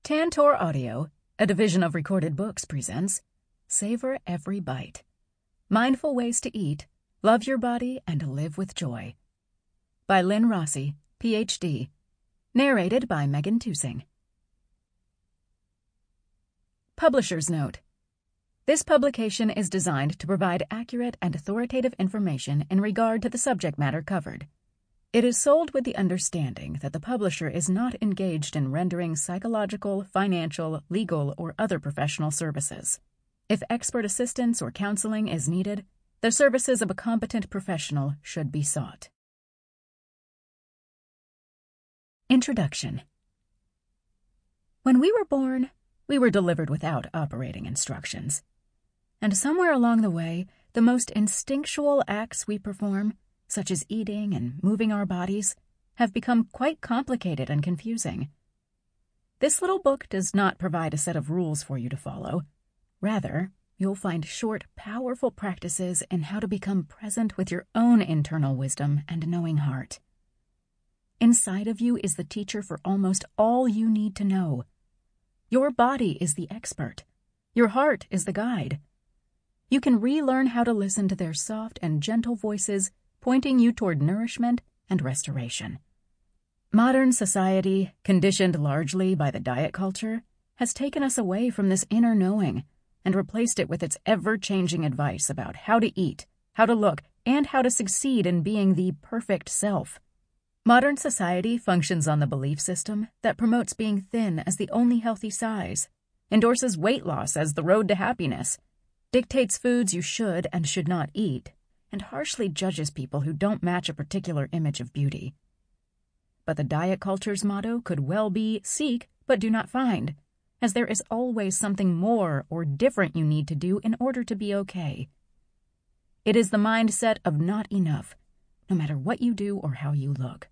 Tantor Audio, a division of Recorded Books, presents Savor Every Bite. Mindful Ways to Eat, Love Your Body, and Live with Joy. By Lynn Rossi, Ph.D. Narrated by Megan Tusing. Publisher's Note: this publication is designed to provide accurate and authoritative information in regard to the subject matter covered. It is sold with the understanding that the publisher is not engaged in rendering psychological, financial, legal, or other professional services. If expert assistance or counseling is needed, the services of a competent professional should be sought. Introduction. When we were born, we were delivered without operating instructions. And somewhere along the way, the most instinctual acts we perform, such as eating and moving our bodies, have become quite complicated and confusing. This little book does not provide a set of rules for you to follow. Rather, you'll find short, powerful practices in how to become present with your own internal wisdom and knowing heart. Inside of you is the teacher for almost all you need to know. Your body is the expert. Your heart is the guide. You can relearn how to listen to their soft and gentle voices, pointing you toward nourishment and restoration. Modern society, conditioned largely by the diet culture, has taken us away from this inner knowing and replaced it with its ever-changing advice about how to eat, how to look, and how to succeed in being the perfect self. Modern society functions on the belief system that promotes being thin as the only healthy size, endorses weight loss as the road to happiness, dictates foods you should and should not eat, and harshly judges people who don't match a particular image of beauty. But the diet culture's motto could well be seek, but do not find, as there is always something more or different you need to do in order to be okay. It is the mindset of not enough, no matter what you do or how you look.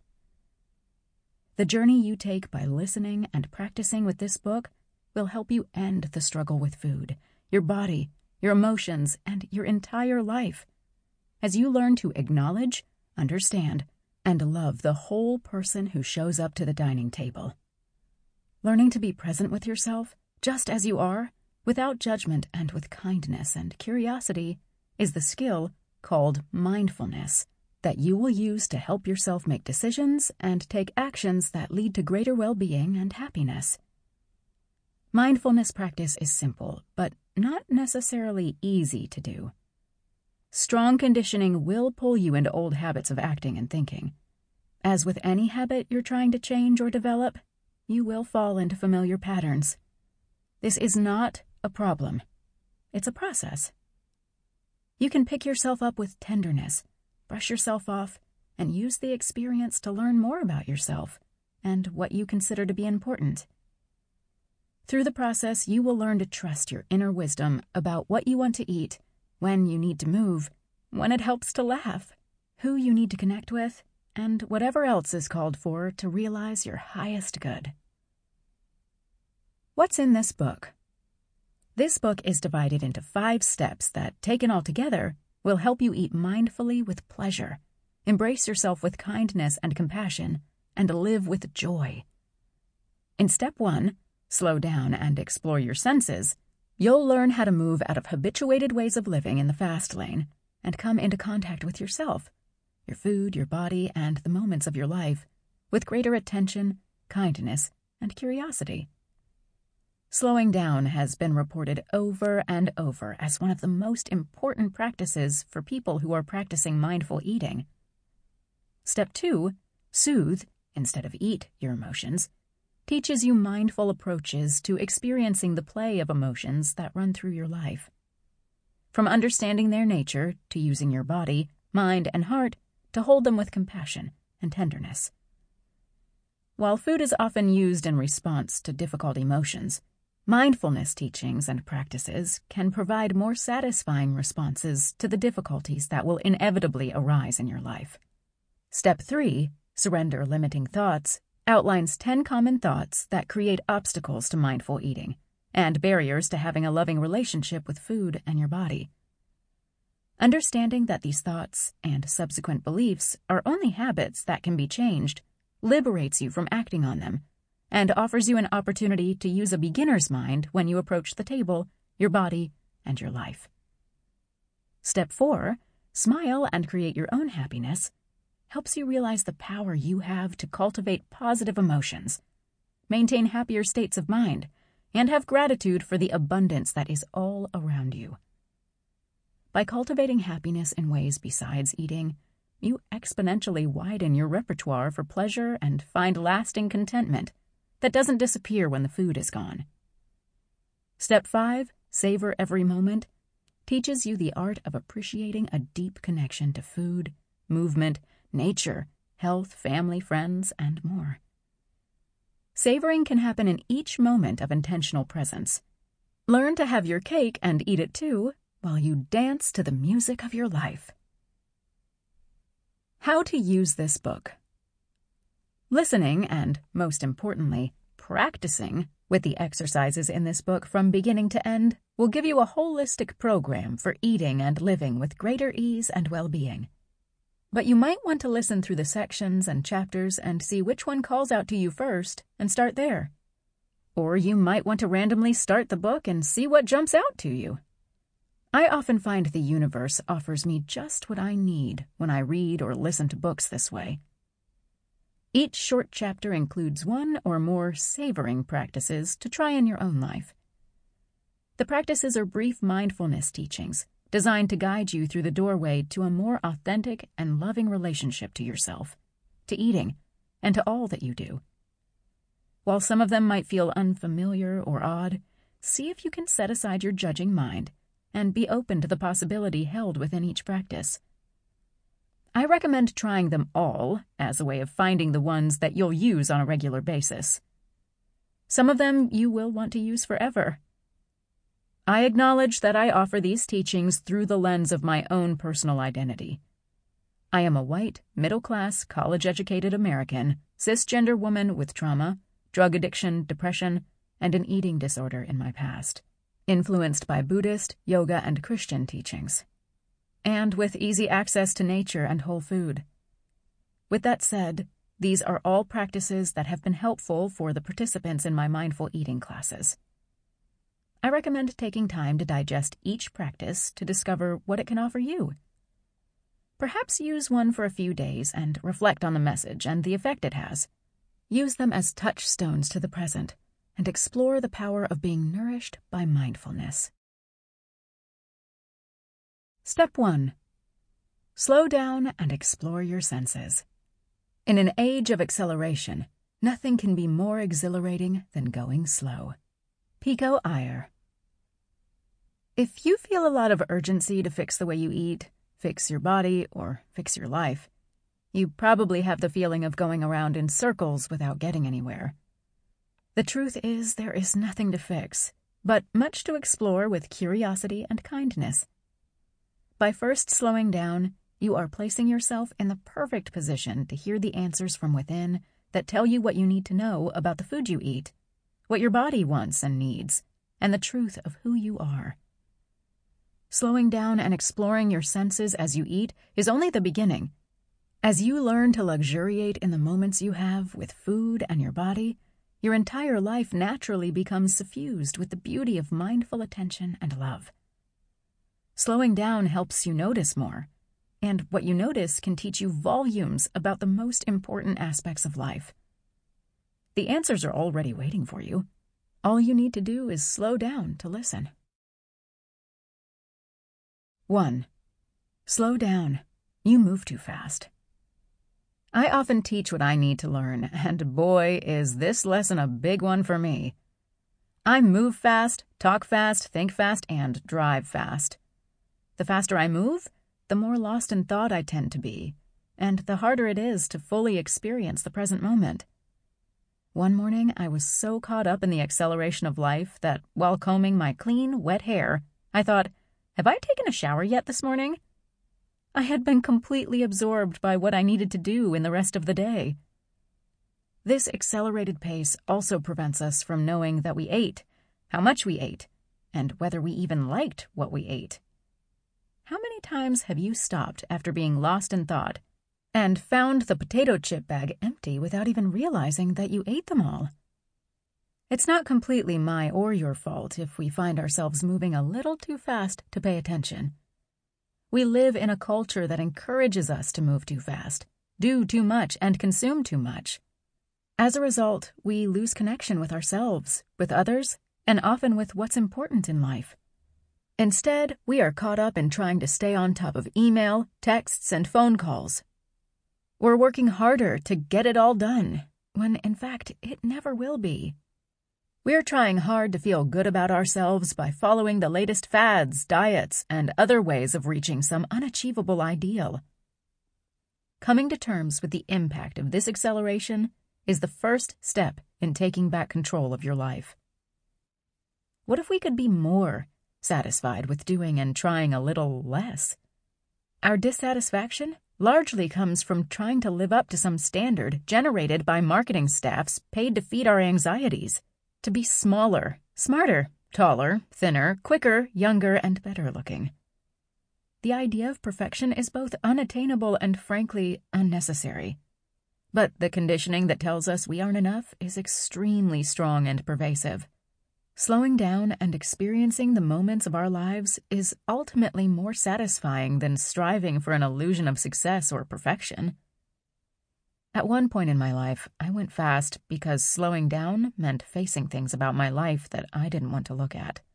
The journey you take by listening and practicing with this book will help you end the struggle with food, your body, your emotions, and your entire life, as you learn to acknowledge, understand, and love the whole person who shows up to the dining table. Learning to be present with yourself, just as you are, without judgment and with kindness and curiosity, is the skill called mindfulness that you will use to help yourself make decisions and take actions that lead to greater well-being and happiness. Mindfulness practice is simple, but not necessarily easy to do. Strong conditioning will pull you into old habits of acting and thinking. As with any habit you're trying to change or develop, you will fall into familiar patterns. This is not a problem. It's a process. You can pick yourself up with tenderness, brush yourself off, and use the experience to learn more about yourself and what you consider to be important. Through the process, you will learn to trust your inner wisdom about what you want to eat, when you need to move, when it helps to laugh, who you need to connect with, and whatever else is called for to realize your highest good. What's in this book? This book is divided into 5 steps that, taken all together, will help you eat mindfully with pleasure, embrace yourself with kindness and compassion, and live with joy. In Step 1, slow down and explore your senses, you'll learn how to move out of habituated ways of living in the fast lane and come into contact with yourself, your food, your body, and the moments of your life with greater attention, kindness, and curiosity. Slowing down has been reported over and over as one of the most important practices for people who are practicing mindful eating. Step 2, soothe, instead of eat, your emotions, teaches you mindful approaches to experiencing the play of emotions that run through your life. From understanding their nature to using your body, mind, and heart to hold them with compassion and tenderness. While food is often used in response to difficult emotions, mindfulness teachings and practices can provide more satisfying responses to the difficulties that will inevitably arise in your life. Step 3, surrender limiting thoughts, outlines 10 common thoughts that create obstacles to mindful eating and barriers to having a loving relationship with food and your body. Understanding that these thoughts and subsequent beliefs are only habits that can be changed liberates you from acting on them and offers you an opportunity to use a beginner's mind when you approach the table, your body, and your life. Step 4, smile and create your own happiness, helps you realize the power you have to cultivate positive emotions, maintain happier states of mind, and have gratitude for the abundance that is all around you. By cultivating happiness in ways besides eating, you exponentially widen your repertoire for pleasure and find lasting contentment that doesn't disappear when the food is gone. Step 5, savor every moment, teaches you the art of appreciating a deep connection to food, movement, nature, health, family, friends, and more. Savoring can happen in each moment of intentional presence. Learn to have your cake and eat it too while you dance to the music of your life. How to use this book. Listening and, most importantly, practicing with the exercises in this book from beginning to end will give you a holistic program for eating and living with greater ease and well-being. But you might want to listen through the sections and chapters and see which one calls out to you first and start there. Or you might want to randomly start the book and see what jumps out to you. I often find the universe offers me just what I need when I read or listen to books this way. Each short chapter includes one or more savoring practices to try in your own life. The practices are brief mindfulness teachings designed to guide you through the doorway to a more authentic and loving relationship to yourself, to eating, and to all that you do. While some of them might feel unfamiliar or odd, see if you can set aside your judging mind and be open to the possibility held within each practice. I recommend trying them all as a way of finding the ones that you'll use on a regular basis. Some of them you will want to use forever. I acknowledge that I offer these teachings through the lens of my own personal identity. I am a white, middle-class, college-educated American, cisgender woman with trauma, drug addiction, depression, and an eating disorder in my past, influenced by Buddhist, yoga, and Christian teachings, and with easy access to nature and whole food. With that said, these are all practices that have been helpful for the participants in my mindful eating classes. I recommend taking time to digest each practice to discover what it can offer you. Perhaps use one for a few days and reflect on the message and the effect it has. Use them as touchstones to the present and explore the power of being nourished by mindfulness. Step 1. Slow down and explore your senses. In an age of acceleration, nothing can be more exhilarating than going slow. Pico Iyer. If you feel a lot of urgency to fix the way you eat, fix your body, or fix your life, you probably have the feeling of going around in circles without getting anywhere. The truth is there is nothing to fix, but much to explore with curiosity and kindness. By first slowing down, you are placing yourself in the perfect position to hear the answers from within that tell you what you need to know about the food you eat, what your body wants and needs, and the truth of who you are. Slowing down and exploring your senses as you eat is only the beginning. As you learn to luxuriate in the moments you have with food and your body, your entire life naturally becomes suffused with the beauty of mindful attention and love. Slowing down helps you notice more, and what you notice can teach you volumes about the most important aspects of life. The answers are already waiting for you. All you need to do is slow down to listen. 1. Slow down. You move too fast. I often teach what I need to learn, and boy, is this lesson a big one for me. I move fast, talk fast, think fast, and drive fast. The faster I move, the more lost in thought I tend to be, and the harder it is to fully experience the present moment. One morning, I was so caught up in the acceleration of life that, while combing my clean, wet hair, I thought, have I taken a shower yet this morning? I had been completely absorbed by what I needed to do in the rest of the day. This accelerated pace also prevents us from knowing that we ate, how much we ate, and whether we even liked what we ate. How many times have you stopped after being lost in thought and found the potato chip bag empty without even realizing that you ate them all? It's not completely my or your fault if we find ourselves moving a little too fast to pay attention. We live in a culture that encourages us to move too fast, do too much, and consume too much. As a result, we lose connection with ourselves, with others, and often with what's important in life. Instead, we are caught up in trying to stay on top of email, texts, and phone calls. We're working harder to get it all done, when in fact it never will be. We're trying hard to feel good about ourselves by following the latest fads, diets, and other ways of reaching some unachievable ideal. Coming to terms with the impact of this acceleration is the first step in taking back control of your life. What if we could be more satisfied with doing and trying a little less? Our dissatisfaction largely comes from trying to live up to some standard generated by marketing staffs paid to feed our anxieties, to be smaller, smarter, taller, thinner, quicker, younger, and better looking. The idea of perfection is both unattainable and, frankly, unnecessary. But the conditioning that tells us we aren't enough is extremely strong and pervasive. Slowing down and experiencing the moments of our lives is ultimately more satisfying than striving for an illusion of success or perfection. At one point in my life, I went fast because slowing down meant facing things about my life that I didn't want to look at.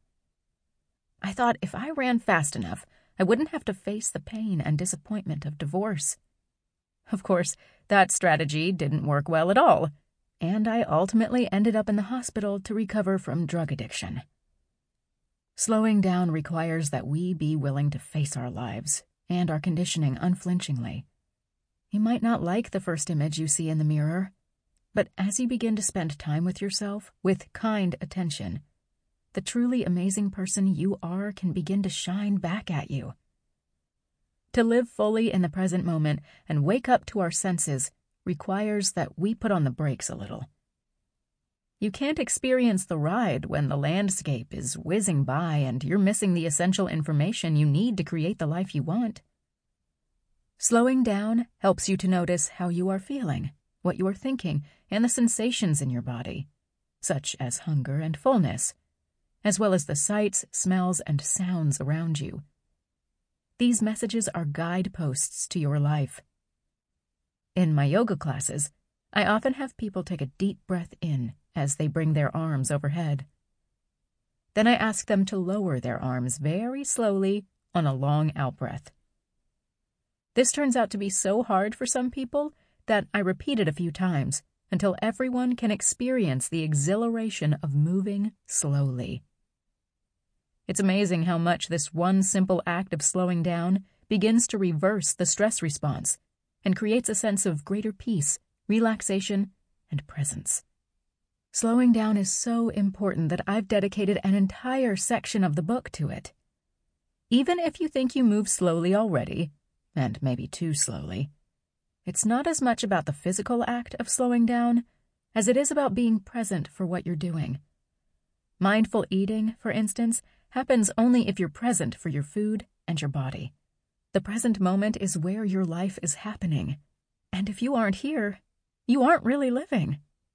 I thought if I ran fast enough, I wouldn't have to face the pain and disappointment of divorce. Of course, that strategy didn't work well at all, and I ultimately ended up in the hospital to recover from drug addiction. Slowing down requires that we be willing to face our lives and our conditioning unflinchingly. You might not like the first image you see in the mirror, but as you begin to spend time with yourself with kind attention, the truly amazing person you are can begin to shine back at you. To live fully in the present moment and wake up to our senses requires that we put on the brakes a little. You can't experience the ride when the landscape is whizzing by and you're missing the essential information you need to create the life you want. Slowing down helps you to notice how you are feeling, what you are thinking, and the sensations in your body, such as hunger and fullness, as well as the sights, smells, and sounds around you. These messages are guideposts to your life. In my yoga classes, I often have people take a deep breath in as they bring their arms overhead. Then I ask them to lower their arms very slowly on a long out-breath. This turns out to be so hard for some people that I repeat it a few times until everyone can experience the exhilaration of moving slowly. It's amazing how much this one simple act of slowing down begins to reverse the stress response and creates a sense of greater peace, relaxation, and presence. Slowing down is so important that I've dedicated an entire section of the book to it. Even if you think you move slowly already, and maybe too slowly, it's not as much about the physical act of slowing down as it is about being present for what you're doing. Mindful eating, for instance, happens only if you're present for your food and your body. The present moment is where your life is happening, and if you aren't here, you aren't really living.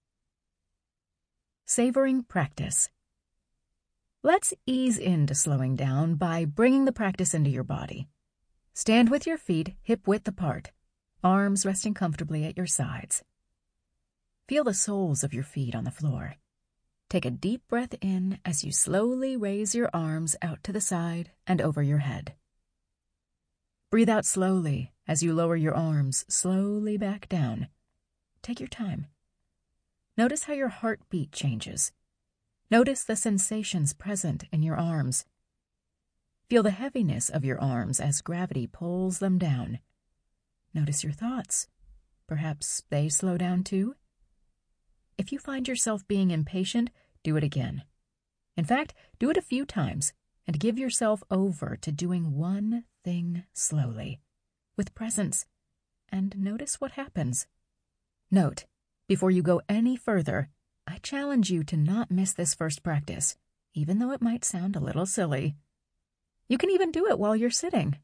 Savoring practice. Let's ease into slowing down by bringing the practice into your body. Stand with your feet hip-width apart, arms resting comfortably at your sides. Feel the soles of your feet on the floor. Take a deep breath in as you slowly raise your arms out to the side and over your head. Breathe out slowly as you lower your arms slowly back down. Take your time. Notice how your heartbeat changes. Notice the sensations present in your arms. Feel the heaviness of your arms as gravity pulls them down. Notice your thoughts. Perhaps they slow down too? If you find yourself being impatient, do it again. In fact, do it a few times and give yourself over to doing one thing slowly, with presence, and notice what happens. Note, before you go any further, I challenge you to not miss this first practice, even though it might sound a little silly. You can even do it while you're sitting.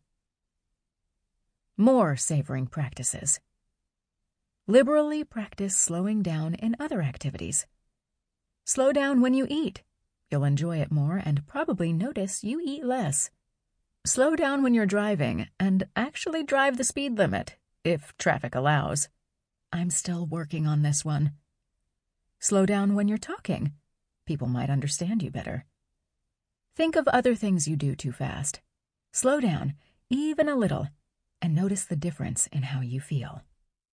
More savoring practices. Liberally practice slowing down in other activities. Slow down when you eat. You'll enjoy it more and probably notice you eat less. Slow down when you're driving and actually drive the speed limit, if traffic allows. I'm still working on this one. Slow down when you're talking. People might understand you better. Think of other things you do too fast. Slow down, even a little, and notice the difference in how you feel.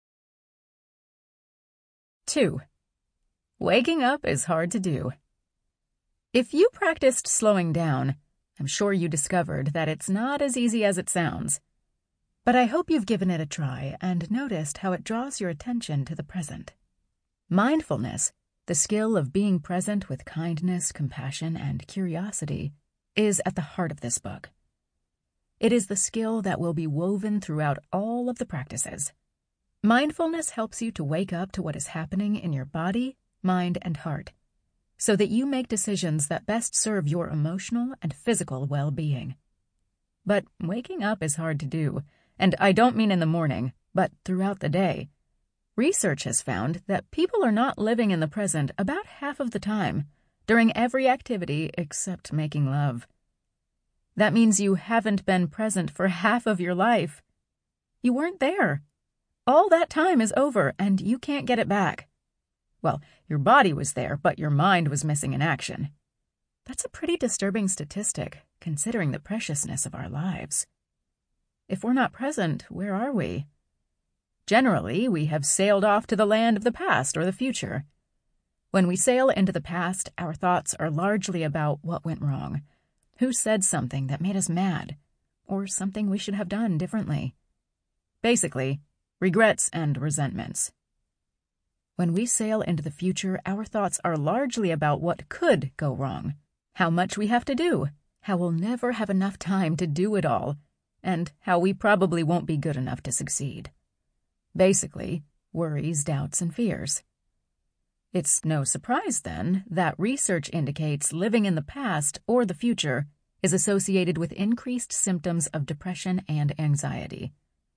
2. Waking up is hard to do. If you practiced slowing down, I'm sure you discovered that it's not as easy as it sounds. But I hope you've given it a try and noticed how it draws your attention to the present. Mindfulness, the skill of being present with kindness, compassion, and curiosity, is at the heart of this book. It is the skill that will be woven throughout all of the practices. Mindfulness helps you to wake up to what is happening in your body, mind, and heart, so that you make decisions that best serve your emotional and physical well-being. But waking up is hard to do, and I don't mean in the morning, but throughout the day. Research has found that people are not living in the present about half of the time, during every activity except making love. That means you haven't been present for half of your life. You weren't there. All that time is over, and you can't get it back. Well, your body was there, but your mind was missing in action. That's a pretty disturbing statistic, considering the preciousness of our lives. If we're not present, where are we? Generally, we have sailed off to the land of the past or the future. When we sail into the past, our thoughts are largely about what went wrong, who said something that made us mad, or something we should have done differently. Basically, regrets and resentments. When we sail into the future, our thoughts are largely about what could go wrong, how much we have to do, how we'll never have enough time to do it all, and how we probably won't be good enough to succeed. Basically, worries, doubts, and fears. It's no surprise, then, that research indicates living in the past or the future is associated with increased symptoms of depression and anxiety.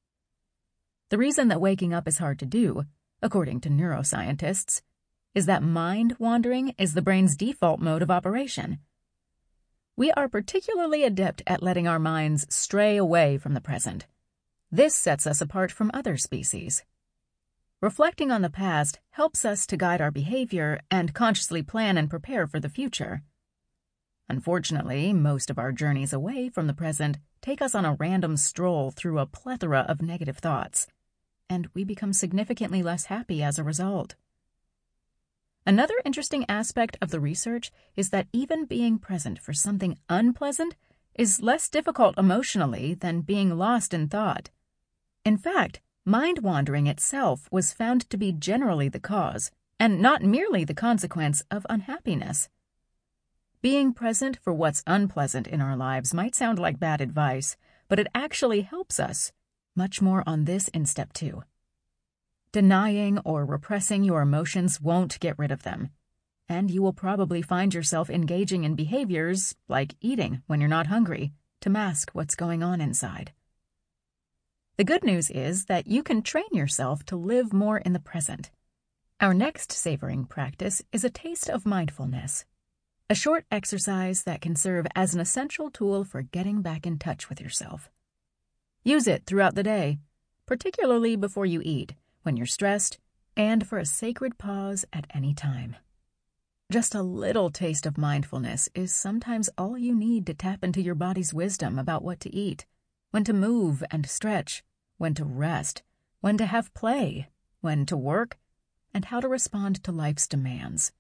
The reason that waking up is hard to do, according to neuroscientists, is that mind wandering is the brain's default mode of operation. We are particularly adept at letting our minds stray away from the present. This sets us apart from other species. Reflecting on the past helps us to guide our behavior and consciously plan and prepare for the future. Unfortunately, most of our journeys away from the present take us on a random stroll through a plethora of negative thoughts, and we become significantly less happy as a result. Another interesting aspect of the research is that even being present for something unpleasant is less difficult emotionally than being lost in thought. In fact, mind-wandering itself was found to be generally the cause, and not merely the consequence, of unhappiness. Being present for what's unpleasant in our lives might sound like bad advice, but it actually helps us. Much more on this in Step 2. Denying or repressing your emotions won't get rid of them, and you will probably find yourself engaging in behaviors like eating when you're not hungry to mask what's going on inside. The good news is that you can train yourself to live more in the present. Our next savoring practice is a taste of mindfulness, a short exercise that can serve as an essential tool for getting back in touch with yourself. Use it throughout the day, particularly before you eat, when you're stressed, and for a sacred pause at any time. Just a little taste of mindfulness is sometimes all you need to tap into your body's wisdom about what to eat, when to move and stretch, when to rest, when to have play, when to work, and how to respond to life's demands.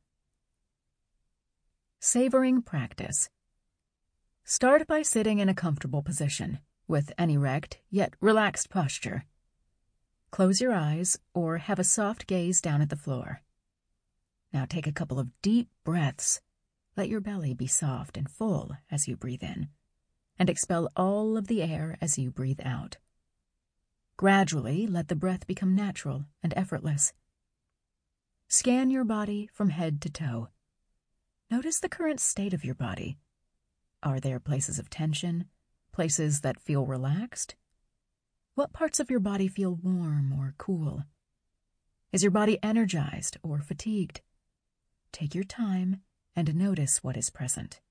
Savoring practice. Start by sitting in a comfortable position, with an erect yet relaxed posture. Close your eyes or have a soft gaze down at the floor. Now take a couple of deep breaths. Let your belly be soft and full as you breathe in, and expel all of the air as you breathe out. Gradually, let the breath become natural and effortless. Scan your body from head to toe. Notice the current state of your body. Are there places of tension, places that feel relaxed? What parts of your body feel warm or cool? Is your body energized or fatigued? Take your time and notice what is present.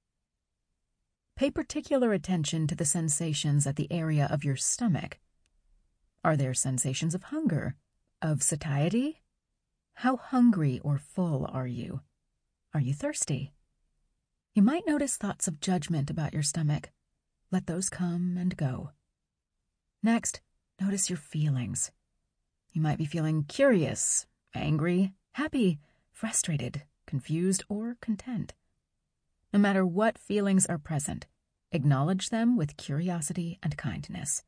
Pay particular attention to the sensations at the area of your stomach. Are there sensations of hunger, of satiety? How hungry or full are you? Are you thirsty? You might notice thoughts of judgment about your stomach. Let those come and go. Next, notice your feelings. You might be feeling curious, angry, happy, frustrated, confused, or content. No matter what feelings are present, acknowledge them with curiosity and kindness.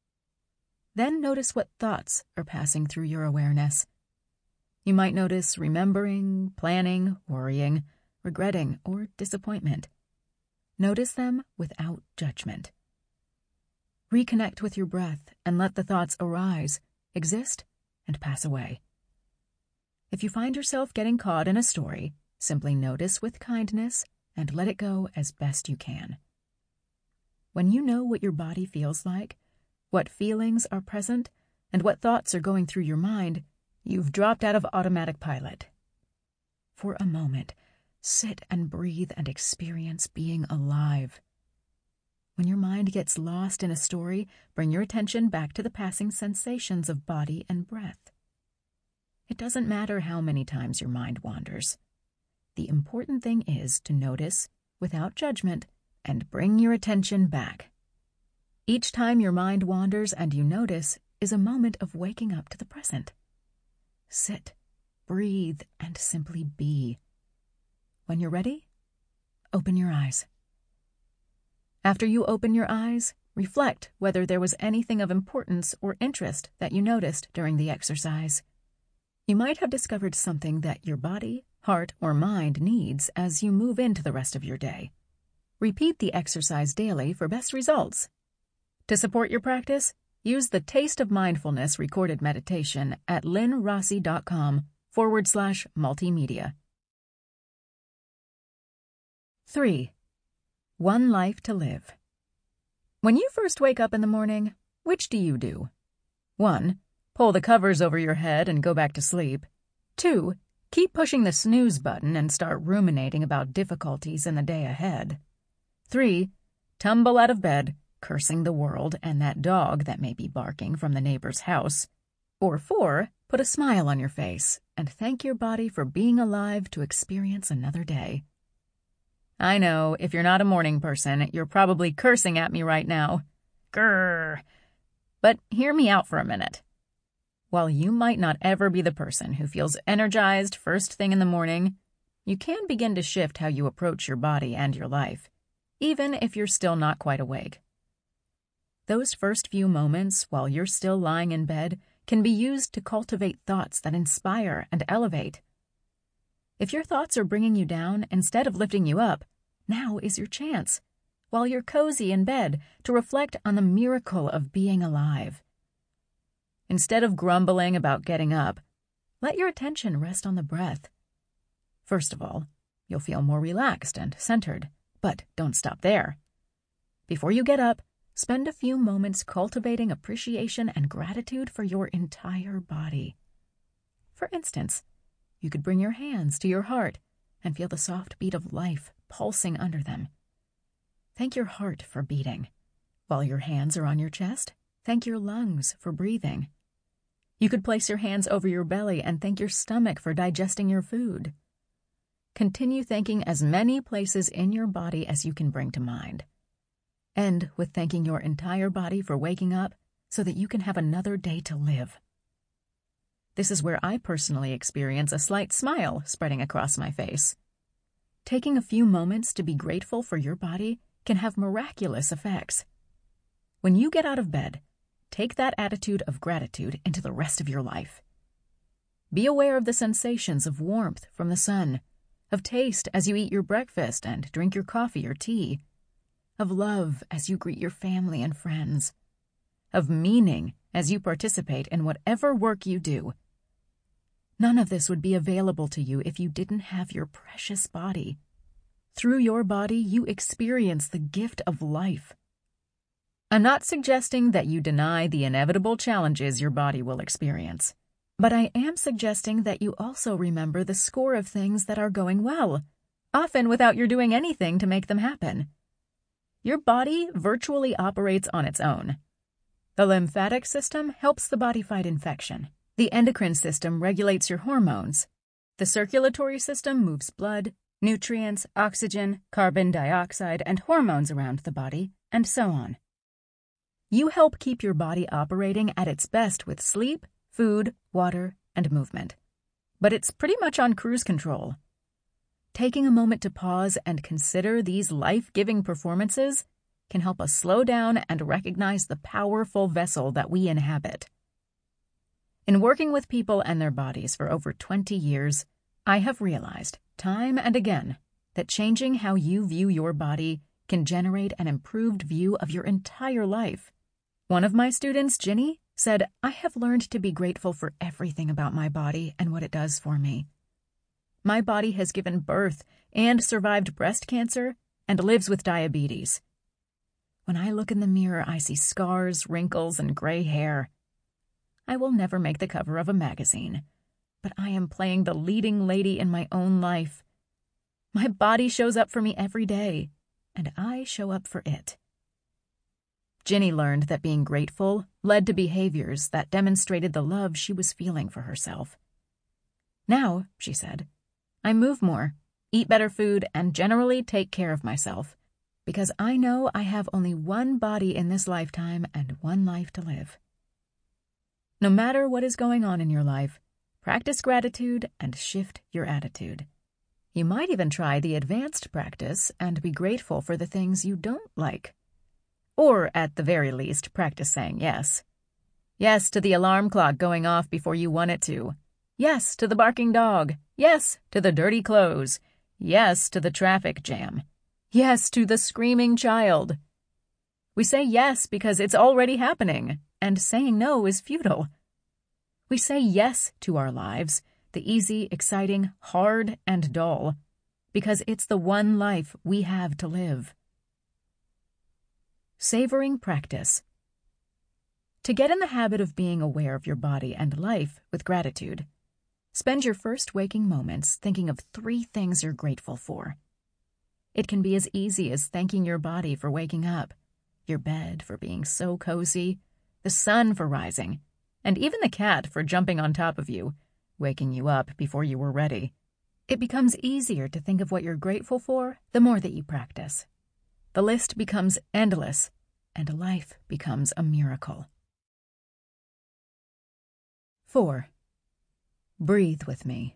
Then notice what thoughts are passing through your awareness. You might notice remembering, planning, worrying, regretting, or disappointment. Notice them without judgment. Reconnect with your breath and let the thoughts arise, exist, and pass away. If you find yourself getting caught in a story, simply notice with kindness and let it go as best you can. When you know what your body feels like, what feelings are present, and what thoughts are going through your mind, you've dropped out of automatic pilot. For a moment, sit and breathe and experience being alive. When your mind gets lost in a story, bring your attention back to the passing sensations of body and breath. It doesn't matter how many times your mind wanders. The important thing is to notice, without judgment, and bring your attention back. Each time your mind wanders and you notice is a moment of waking up to the present. Sit, breathe, and simply be. When you're ready, open your eyes. After you open your eyes, reflect whether there was anything of importance or interest that you noticed during the exercise. You might have discovered something that your body, heart, or mind needs as you move into the rest of your day. Repeat the exercise daily for best results. To support your practice, use the Taste of Mindfulness recorded meditation at lynnrossi.com/multimedia. 3. One life to live. When you first wake up in the morning, which do you do? 1. Pull the covers over your head and go back to sleep. 2. Keep pushing the snooze button and start ruminating about difficulties in the day ahead. 3. Tumble out of bed, cursing the world and that dog that may be barking from the neighbor's house. Or 4. Put a smile on your face and thank your body for being alive to experience another day. I know, if you're not a morning person, you're probably cursing at me right now. Grrr. But hear me out for a minute. While you might not ever be the person who feels energized first thing in the morning, you can begin to shift how you approach your body and your life, even if you're still not quite awake. Those first few moments while you're still lying in bed can be used to cultivate thoughts that inspire and elevate. If your thoughts are bringing you down instead of lifting you up, now is your chance, while you're cozy in bed, to reflect on the miracle of being alive. Instead of grumbling about getting up, let your attention rest on the breath. First of all, you'll feel more relaxed and centered, but don't stop there. Before you get up, spend a few moments cultivating appreciation and gratitude for your entire body. For instance, you could bring your hands to your heart and feel the soft beat of life pulsing under them. Thank your heart for beating. While your hands are on your chest, thank your lungs for breathing. You could place your hands over your belly and thank your stomach for digesting your food. Continue thanking as many places in your body as you can bring to mind. End with thanking your entire body for waking up so that you can have another day to live. This is where I personally experience a slight smile spreading across my face. Taking a few moments to be grateful for your body can have miraculous effects. When you get out of bed, take that attitude of gratitude into the rest of your life. Be aware of the sensations of warmth from the sun, of taste as you eat your breakfast and drink your coffee or tea, of love as you greet your family and friends, of meaning as you participate in whatever work you do. None of this would be available to you if you didn't have your precious body. Through your body, you experience the gift of life. I'm not suggesting that you deny the inevitable challenges your body will experience. But I am suggesting that you also remember the score of things that are going well, often without your doing anything to make them happen. Your body virtually operates on its own. The lymphatic system helps the body fight infection. The endocrine system regulates your hormones. The circulatory system moves blood, nutrients, oxygen, carbon dioxide, and hormones around the body, and so on. You help keep your body operating at its best with sleep, food, water, and movement. But it's pretty much on cruise control. Taking a moment to pause and consider these life-giving performances can help us slow down and recognize the powerful vessel that we inhabit. In working with people and their bodies for over 20 years, I have realized, time and again, that changing how you view your body can generate an improved view of your entire life. One of my students, Ginny, said, "I have learned to be grateful for everything about my body and what it does for me. My body has given birth and survived breast cancer and lives with diabetes. When I look in the mirror, I see scars, wrinkles, and gray hair. I will never make the cover of a magazine, but I am playing the leading lady in my own life. My body shows up for me every day, and I show up for it." Ginny learned that being grateful led to behaviors that demonstrated the love she was feeling for herself. "Now," she said, "I move more, eat better food, and generally take care of myself, because I know I have only one body in this lifetime and one life to live." No matter what is going on in your life, practice gratitude and shift your attitude. You might even try the advanced practice and be grateful for the things you don't like. Or, at the very least, practice saying yes. Yes to the alarm clock going off before you want it to. Yes to the barking dog. Yes to the dirty clothes. Yes to the traffic jam. Yes to the screaming child. We say yes because it's already happening, and saying no is futile. We say yes to our lives, the easy, exciting, hard, and dull, because it's the one life we have to live. Savoring practice. To get in the habit of being aware of your body and life with gratitude, spend your first waking moments thinking of 3 things you're grateful for. It can be as easy as thanking your body for waking up, your bed for being so cozy, the sun for rising, and even the cat for jumping on top of you, waking you up before you were ready. It becomes easier to think of what you're grateful for the more that you practice. The list becomes endless, and life becomes a miracle. 4. Breathe with me.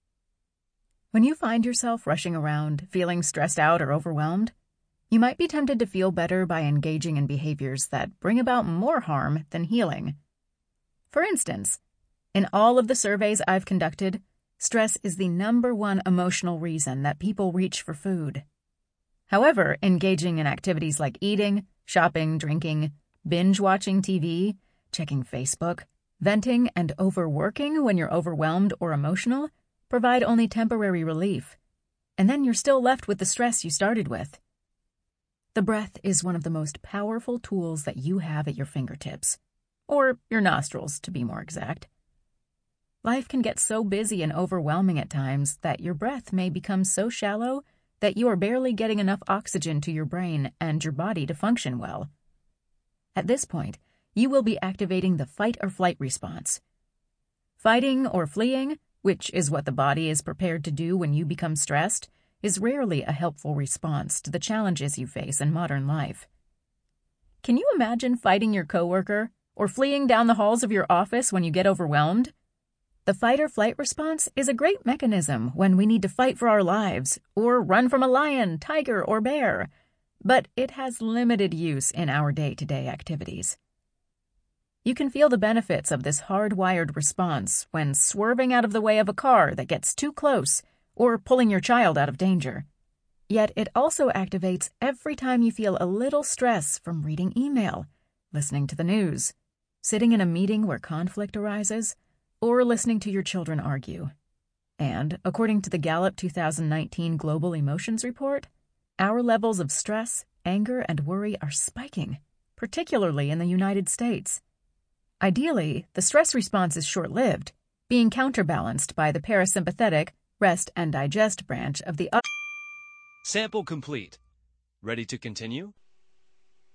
When you find yourself rushing around, feeling stressed out or overwhelmed, you might be tempted to feel better by engaging in behaviors that bring about more harm than healing. For instance, in all of the surveys I've conducted, stress is the #1 emotional reason that people reach for food. However, engaging in activities like eating, shopping, drinking, binge-watching TV, checking Facebook, venting, and overworking when you're overwhelmed or emotional provide only temporary relief, and then you're still left with the stress you started with. The breath is one of the most powerful tools that you have at your fingertips, or your nostrils, to be more exact. Life can get so busy and overwhelming at times that your breath may become so shallow that you are barely getting enough oxygen to your brain and your body to function well. At this point, you will be activating the fight-or-flight response. Fighting or fleeing, which is what the body is prepared to do when you become stressed, is rarely a helpful response to the challenges you face in modern life. Can you imagine fighting your coworker or fleeing down the halls of your office when you get overwhelmed? The fight-or-flight response is a great mechanism when we need to fight for our lives or run from a lion, tiger, or bear, but it has limited use in our day-to-day activities. You can feel the benefits of this hardwired response when swerving out of the way of a car that gets too close or pulling your child out of danger. Yet it also activates every time you feel a little stress from reading email, listening to the news, sitting in a meeting where conflict arises, or listening to your children argue. And, according to the Gallup 2019 Global Emotions Report, our levels of stress, anger, and worry are spiking, particularly in the United States. Ideally, the stress response is short-lived, being counterbalanced by the parasympathetic rest and digest branch of the Sample complete. Ready to continue?